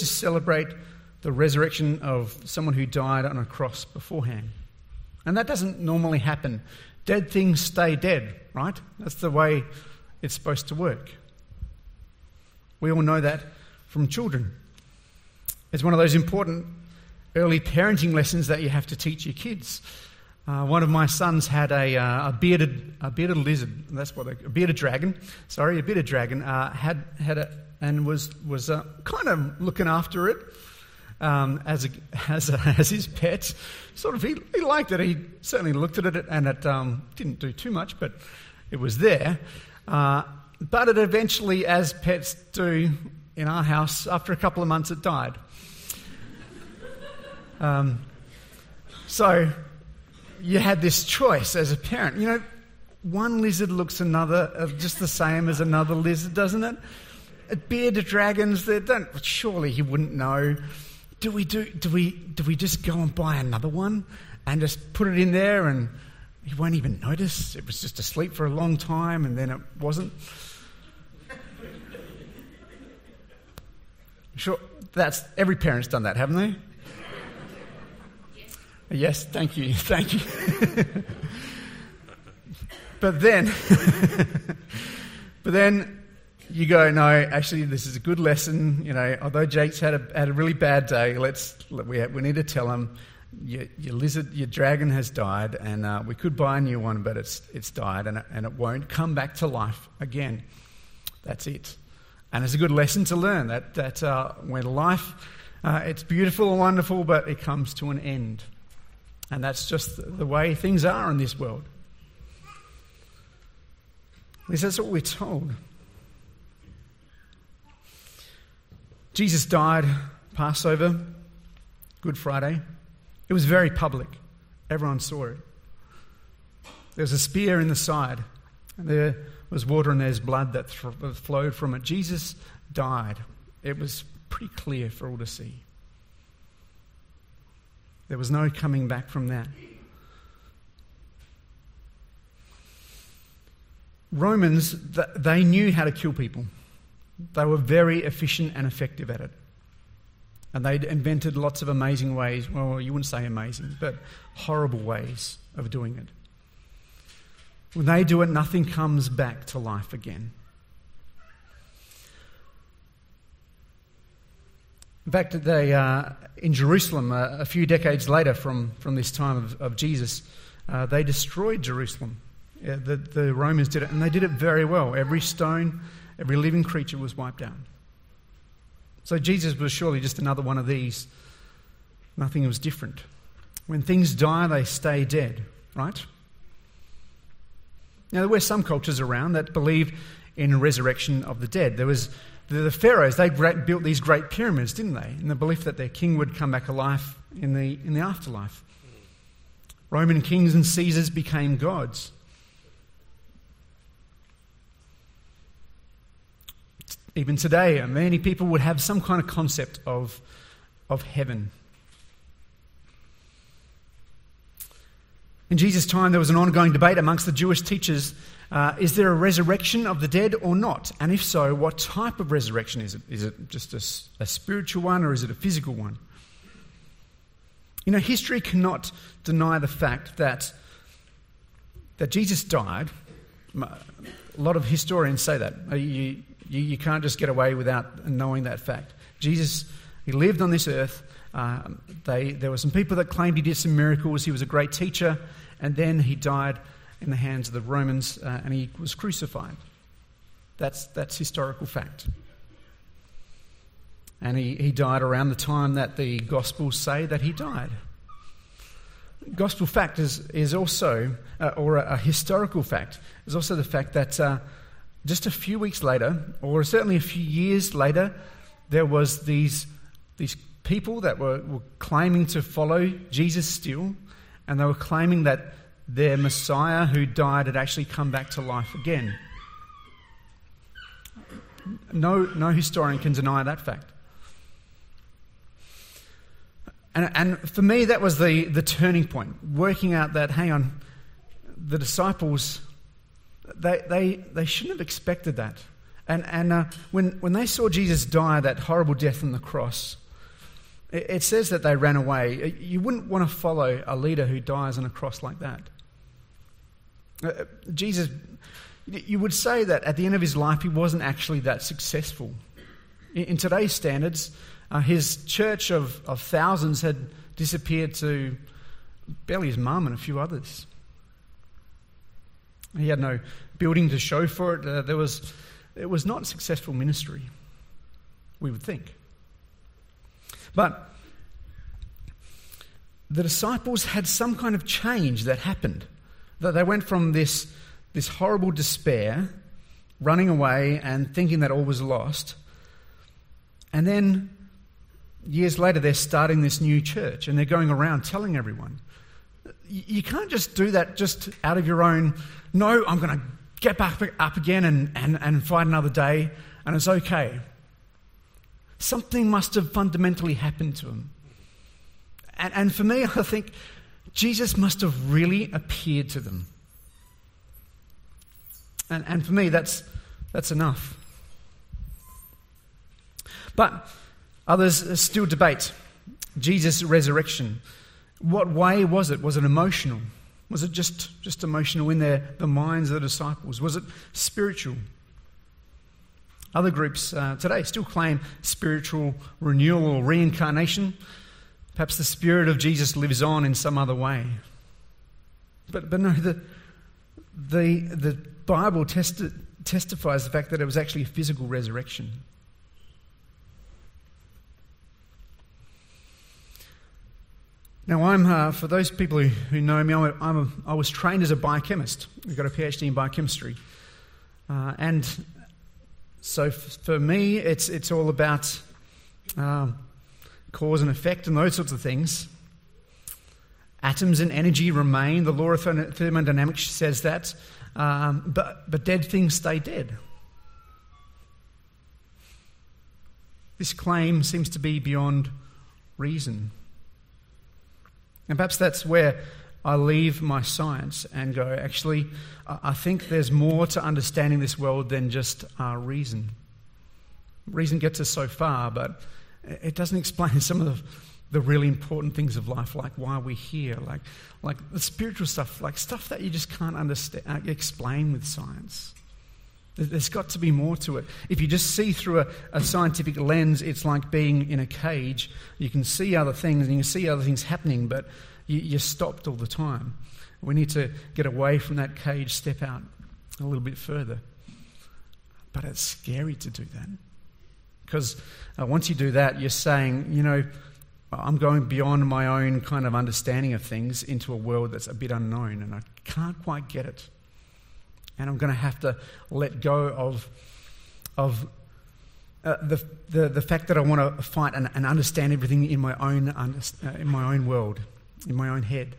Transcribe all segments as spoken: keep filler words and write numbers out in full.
to celebrate the resurrection of someone who died on a cross beforehand. And that doesn't normally happen. Dead things stay dead, right? That's the way it's supposed to work. We all know that from children. It's one of those important early parenting lessons that you have to teach your kids. Uh, one of my sons had a, uh, a bearded a bearded lizard. That's what they, a bearded dragon. Sorry, a bearded dragon uh, had had a and was was uh, kind of looking after it um, as a, as a, as his pet. Sort of, he, he liked it. He certainly looked at it, and it um, didn't do too much, but it was there. Uh, but it eventually, as pets do in our house, after a couple of months, it died. Um, so. You had this choice as a parent. You know, one lizard looks another uh, just the same as another lizard, doesn't it? A bearded dragons, they don't. Surely he wouldn't know. Do we do? Do we? Do we just go and buy another one and just put it in there, and he won't even notice? It was just asleep for a long time, and then it wasn't. Sure, that's every parent's done that, haven't they? Yes, thank you, thank you. But then, but then you go, no, actually, this is a good lesson. You know, although Jake's had a had a really bad day, let's we have, we need to tell him your, your lizard, your dragon has died, and uh, we could buy a new one, but it's it's died, and it, and it won't come back to life again. That's it, and it's a good lesson to learn that that uh, when life, uh, it's beautiful and wonderful, but it comes to an end. And that's just the way things are in this world. At least that's what we're told. Jesus died Passover, Good Friday. It was very public. Everyone saw it. There was a spear in the side. And there was water and there's blood that th- flowed from it. Jesus died. It was pretty clear for all to see. There was no coming back from that. Romans, they knew how to kill people. They were very efficient and effective at it. And they'd invented lots of amazing ways, well, you wouldn't say amazing, but horrible ways of doing it. When they do it, nothing comes back to life again. In fact, they, uh, in Jerusalem, uh, a few decades later from, from this time of, of Jesus, uh, they destroyed Jerusalem. Yeah, the, the Romans did it, and they did it very well. Every stone, every living creature was wiped out. So Jesus was surely just another one of these. Nothing was different. When things die, they stay dead, right? Now, there were some cultures around that believed in a resurrection of the dead. There was The, the pharaohs, they built these great pyramids, didn't they? In the belief that their king would come back alive in the in the afterlife. Roman kings and Caesars became gods. Even today, many people would have some kind of concept of, of heaven. In Jesus' time, there was an ongoing debate amongst the Jewish teachers. Uh, is there a resurrection of the dead or not? And if so, what type of resurrection is it? Is it just a, a spiritual one, or is it a physical one? You know, history cannot deny the fact that, that Jesus died. A lot of historians say that. You, you, you can't just get away without knowing that fact. Jesus, he lived on this earth. Uh, they, there were some people that claimed he did some miracles. He was a great teacher. And then he died in the hands of the Romans, uh, and he was crucified. That's that's historical fact. And he, he died around the time that the Gospels say that he died. Gospel fact is, is also, uh, or a, a historical fact, is also the fact that uh, just a few weeks later, or certainly a few years later, there was these these people that were, were claiming to follow Jesus still, and they were claiming that their Messiah who died had actually come back to life again. No, no historian can deny that fact. And, and for me, that was the, the turning point, working out that, hang on, the disciples, they, they, they shouldn't have expected that. And, and uh, when, when they saw Jesus die that horrible death on the cross, it, it says that they ran away. You wouldn't want to follow a leader who dies on a cross like that. Uh, Jesus, you would say that at the end of his life, he wasn't actually that successful. In, in today's standards, uh, his church of, of thousands had disappeared to barely his mum and a few others. He had no building to show for it. Uh, there was, it was not a successful ministry, we would think. But the disciples had some kind of change that happened. That they went from this, this horrible despair, running away and thinking that all was lost. And then years later, they're starting this new church and they're going around telling everyone. You can't just do that just out of your own, no, I'm going to get back up again and, and, and fight another day and it's okay. Something must have fundamentally happened to them. And, and for me, I think Jesus must have really appeared to them. And, and for me, that's, that's enough. But others still debate Jesus' resurrection. What way was it? Was it emotional? Was it just, just emotional in their, the minds of the disciples? Was it spiritual? Other groups uh, today still claim spiritual renewal or reincarnation. Perhaps the Spirit of Jesus lives on in some other way. But but no, the the, the Bible testi- testifies the fact that it was actually a physical resurrection. Now, I'm uh, for those people who, who know me, I'm a, I'm a, I was trained as a biochemist. I got a PhD in biochemistry, uh, and so f- for me, it's it's all about um, cause and effect and those sorts of things. Atoms and energy remain. The law of thermodynamics says that, um, but but dead things stay dead. This claim seems to be beyond reason. And perhaps that's where I leave my science and go, actually, I think there's more to understanding this world than just uh, reason. Reason gets us so far, but it doesn't explain some of the, the really important things of life, like why we're here, like like the spiritual stuff, like stuff that you just can't understand, uh, explain with science. There's got to be more to it. If you just see through a, a scientific lens, it's like being in a cage. You can see other things and you can see other things happening, but you, you're stopped all the time. We need to get away from that cage, step out a little bit further. But it's scary to do that. Because uh, once you do that, you're saying, you know, I'm going beyond my own kind of understanding of things into a world that's a bit unknown, and I can't quite get it. And I'm going to have to let go of, of uh, the, the the fact that I want to fight and, and understand everything in my own under, uh, in my own world, in my own head.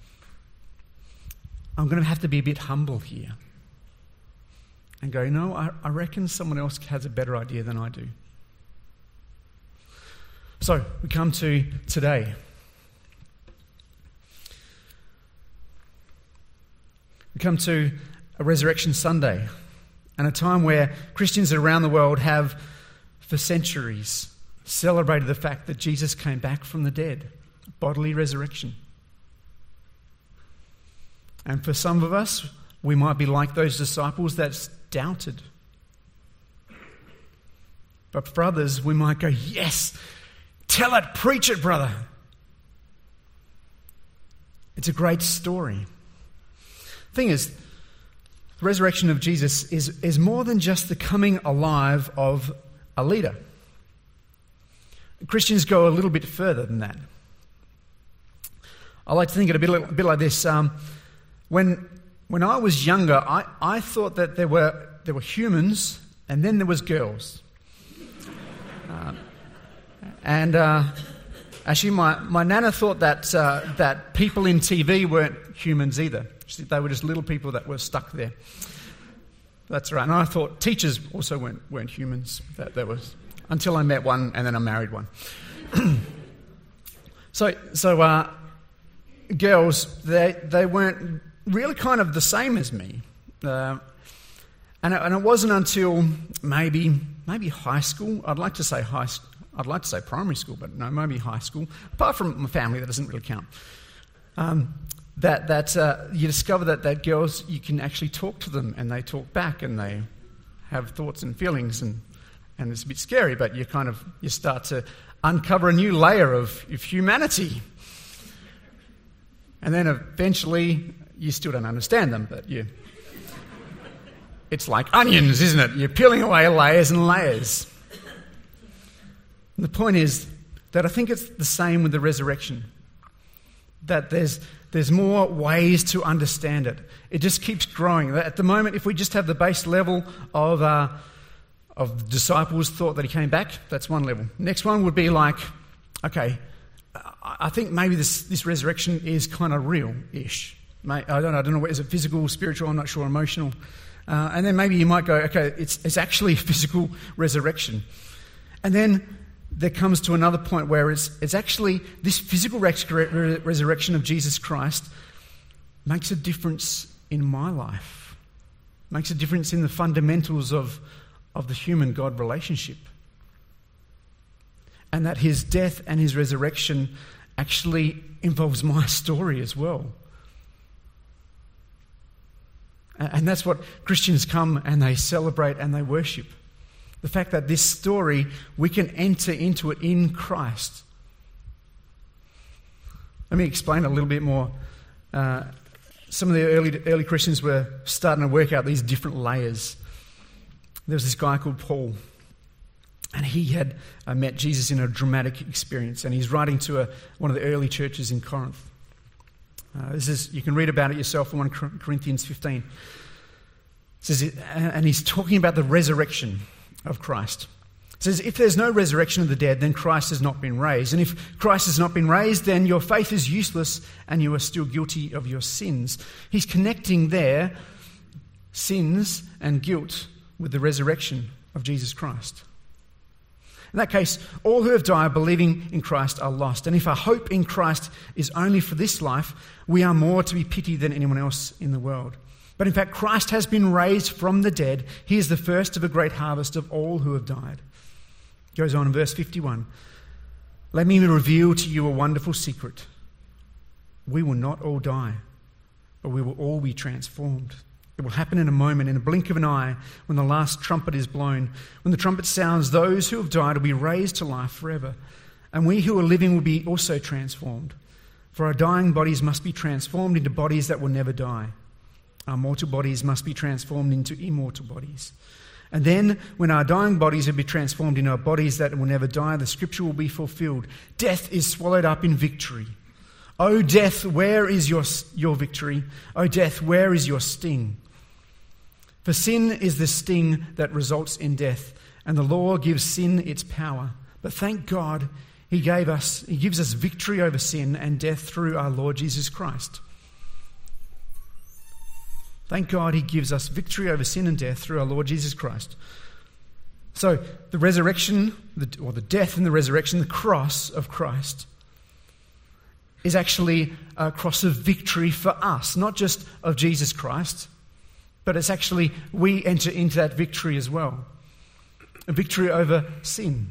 I'm going to have to be a bit humble here and go, no, I, I reckon someone else has a better idea than I do. So we come to today. We come to a Resurrection Sunday, and a time where Christians around the world have, for centuries, celebrated the fact that Jesus came back from the dead, bodily resurrection. And for some of us, we might be like those disciples that doubted. But for others, we might go, yes, tell it, preach it, brother. It's a great story. Thing is, the resurrection of Jesus is, is more than just the coming alive of a leader. Christians go a little bit further than that. I like to think it a bit, a bit like this. Um, when when I was younger, I, I thought that there were there were humans and then there was girls. Uh, and uh, actually, my, my nana thought that uh, that people in T V weren't humans either. They were just little people that were stuck there. That's right. And I thought teachers also weren't weren't humans. That there was until I met one, and then I married one. so so uh, girls, they they weren't really kind of the same as me. Uh, And it, and it wasn't until maybe maybe high school. I'd like to say high. I'd like to say primary school, but no, maybe high school. Apart from my family, that doesn't really count. Um, that that uh, you discover that that girls, you can actually talk to them, and they talk back, and they have thoughts and feelings, and and it's a bit scary. But you kind of you start to uncover a new layer of, of humanity, and then eventually you still don't understand them, but you. It's like onions, isn't it? You're peeling away layers and layers. And the point is that I think it's the same with the resurrection. That there's there's more ways to understand it. It just keeps growing. At the moment, if we just have the base level of uh, of the disciples thought that he came back, that's one level. Next one would be like, okay, I think maybe this, this resurrection is kind of real-ish. I don't know, I don't know, is it physical, spiritual, I'm not sure, emotional. Uh, and then maybe you might go, okay, it's, it's actually physical resurrection. And then there comes to another point where it's, it's actually this physical res- resurrection of Jesus Christ makes a difference in my life, makes a difference in the fundamentals of, of the human-God relationship. And that his death and his resurrection actually involves my story as well. And that's what Christians come and they celebrate and they worship. The fact that this story, we can enter into it in Christ. Let me explain a little bit more. Uh, some of the early, early Christians were starting to work out these different layers. There was this guy called Paul, and he had uh, met Jesus in a dramatic experience, and he's writing to a, one of the early churches in Corinth. Uh, this is, you can read about it yourself in First Corinthians fifteen. It says, and he's talking about the resurrection of Christ. It says, if there's no resurrection of the dead, then Christ has not been raised. And if Christ has not been raised, then your faith is useless and you are still guilty of your sins. He's connecting there sins and guilt with the resurrection of Jesus Christ. In that case, all who have died believing in Christ are lost. And if our hope in Christ is only for this life, we are more to be pitied than anyone else in the world. But in fact, Christ has been raised from the dead. He is the first of a great harvest of all who have died. It goes on in verse fifty-one. Let me reveal to you a wonderful secret. We will not all die, but we will all be transformed. It will happen in a moment, in a blink of an eye, when the last trumpet is blown. When the trumpet sounds, those who have died will be raised to life forever. And we who are living will be also transformed. For our dying bodies must be transformed into bodies that will never die. Our mortal bodies must be transformed into immortal bodies. And then, when our dying bodies will be transformed into bodies that will never die, the scripture will be fulfilled. Death is swallowed up in victory. O death, where is your, your victory? O death, where is your sting? For sin is the sting that results in death, and the law gives sin its power. But thank God, He gave us, He gives us victory over sin and death through our Lord Jesus Christ. Thank God He gives us victory over sin and death through our Lord Jesus Christ. So the resurrection, or the death and the resurrection, the cross of Christ, is actually a cross of victory for us, not just of Jesus Christ, but it's actually, we enter into that victory as well. A victory over sin.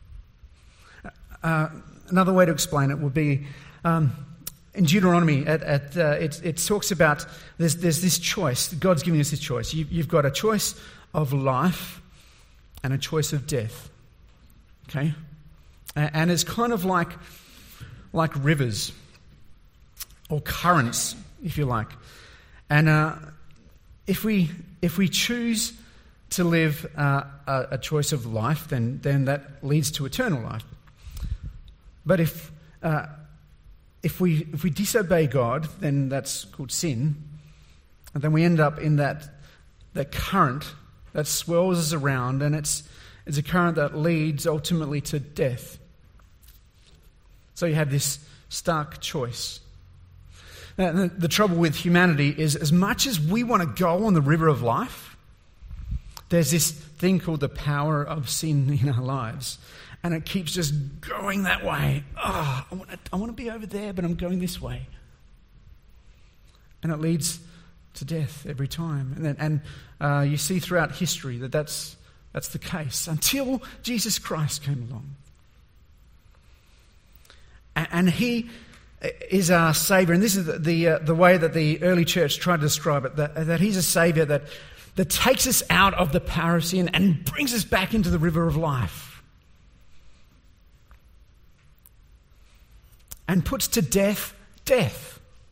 Uh, another way to explain it would be, um, in Deuteronomy, at, at, uh, it, it talks about, there's, there's this choice. God's giving us this choice. You, you've got a choice of life and a choice of death. Okay? And it's kind of like, like rivers, or currents, if you like. And uh, if we if we choose to live uh, a, a choice of life, then then that leads to eternal life. But if uh, if we if we disobey God, then that's called sin, and then we end up in that that current that swirls us around, and it's it's a current that leads ultimately to death. So you have this stark choice. Now, the, the trouble with humanity is, as much as we want to go on the river of life, there's this thing called the power of sin in our lives. And it keeps just going that way. Oh, I want to, I want to be over there, but I'm going this way. And it leads to death every time. And, then, and uh, you see throughout history that that's, that's the case until Jesus Christ came along. And, and he is our Saviour. And this is the, the, uh, the way that the early church tried to describe it, that, that he's a Saviour that, that takes us out of the power of sin and brings us back into the river of life. And puts to death, death.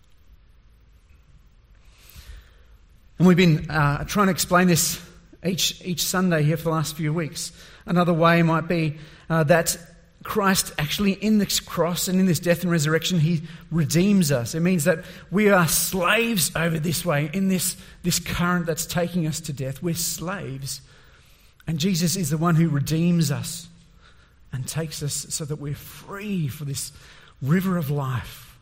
And we've been uh, trying to explain this each each Sunday here for the last few weeks. Another way might be uh, that Christ actually in this cross and in this death and resurrection, he redeems us. It means that we are slaves over this way, in this, this current that's taking us to death. We're slaves. And Jesus is the one who redeems us and takes us so that we're free for this river of life.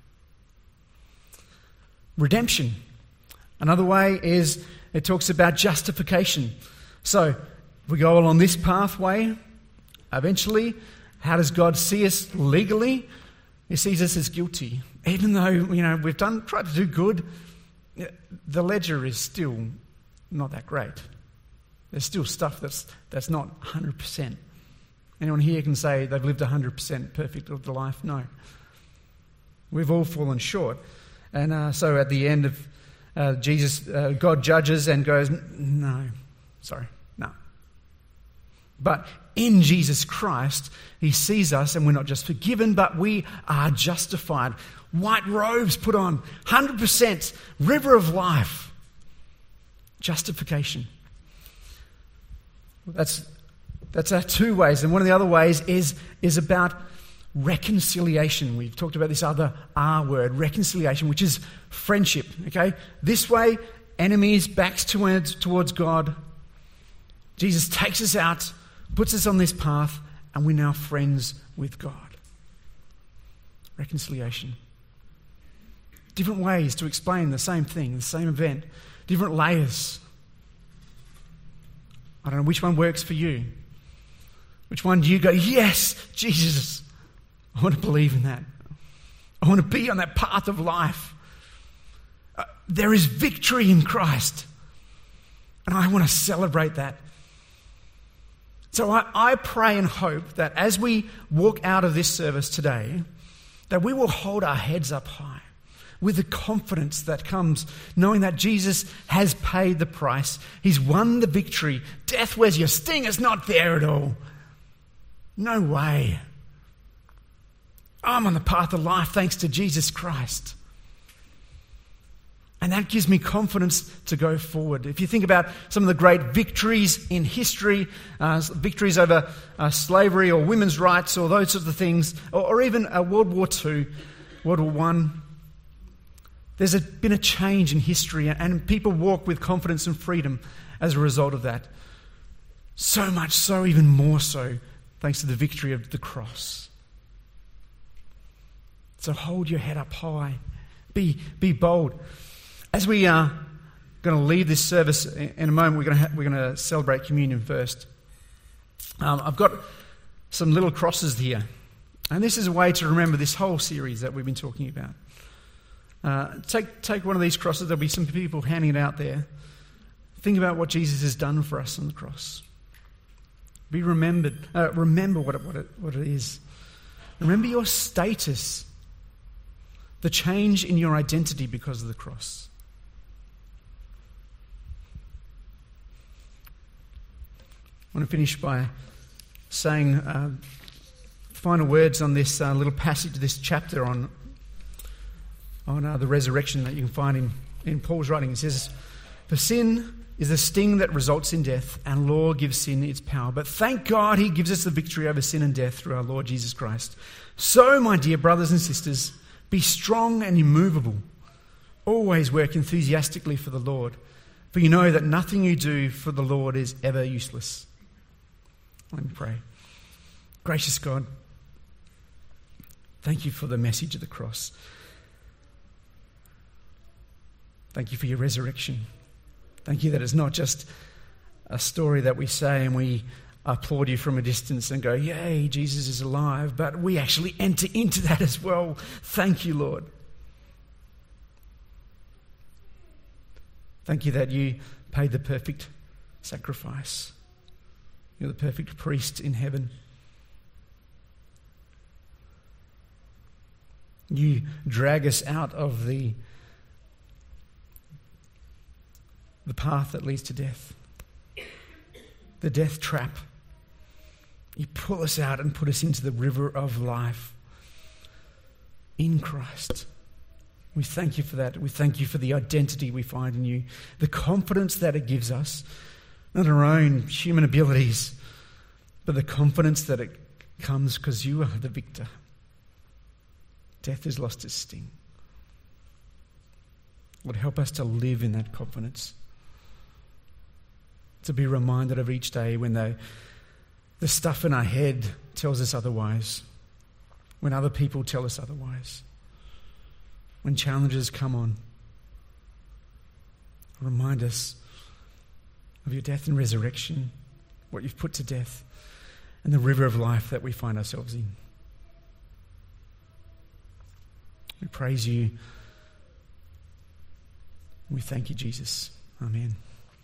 Redemption. Another way is it talks about justification. So we go along this pathway. Eventually, how does God see us legally? He sees us as guilty. Even though, you know, we've done tried to do good, the ledger is still not that great. There's still stuff that's that's not one hundred percent. Anyone here can say they've lived one hundred percent perfect of the life? No. We've all fallen short. And uh, so at the end of Uh, Jesus, uh, God judges and goes, no, sorry, no. But in Jesus Christ, he sees us and we're not just forgiven, but we are justified. White robes put on, one hundred percent, river of life. Justification. That's, that's our two ways. And one of the other ways is, is about reconciliation. We've talked about this other R word, reconciliation, which is friendship. Okay, this way, enemies, backs towards towards God. Jesus takes us out, puts us on this path, and we're now friends with God. Reconciliation. Different ways to explain the same thing, the same event, different layers. I don't know which one works for you. Which one do you go, yes, Jesus, I want to believe in that. I want to be on that path of life. Uh, there is victory in Christ. And I want to celebrate that. So I, I pray and hope that as we walk out of this service today, that we will hold our heads up high with the confidence that comes knowing that Jesus has paid the price. He's won the victory. Death, where's your sting? It's not there at all. No way. I'm on the path of life thanks to Jesus Christ. And that gives me confidence to go forward. If you think about some of the great victories in history, uh, victories over uh, slavery or women's rights or those sorts of things, or, or even uh, World War Two, World War One, there's a, been a change in history and people walk with confidence and freedom as a result of that. So much so, even more so, thanks to the victory of the cross. So hold your head up high. Be, be bold. As we are going to leave this service in a moment, we're going to, ha- we're going to celebrate communion first. Um, I've got some little crosses here. And this is a way to remember this whole series that we've been talking about. Uh, take, take one of these crosses. There'll be some people handing it out there. Think about what Jesus has done for us on the cross. Be remembered. Uh, remember what it, what, it, what it is. Remember your status. The change in your identity because of the cross. I want to finish by saying uh, final words on this uh, little passage, this chapter on, on uh, the resurrection that you can find in, in Paul's writing. It says, "For sin is a sting that results in death, and law gives sin its power. But thank God he gives us the victory over sin and death through our Lord Jesus Christ. So, my dear brothers and sisters, be strong and immovable. Always work enthusiastically for the Lord, for you know that nothing you do for the Lord is ever useless." Let me pray. Gracious God, thank you for the message of the cross. Thank you for your resurrection. Thank you that it's not just a story that we say and we applaud you from a distance and go, yay, Jesus is alive, but we actually enter into that as well. Thank you, Lord. Thank you that you paid the perfect sacrifice. You're the perfect priest in heaven. You drag us out of the, the path that leads to death, the death trap. You pull us out and put us into the river of life in Christ. We thank you for that. We thank you for the identity we find in you, the confidence that it gives us, not our own human abilities, but the confidence that it comes because you are the victor. Death has lost its sting. Lord, help us to live in that confidence, to be reminded of each day when the, the stuff in our head tells us otherwise, when other people tell us otherwise, when challenges come on. Remind us of your death and resurrection, what you've put to death, and the river of life that we find ourselves in. We praise you. We thank you, Jesus. Amen.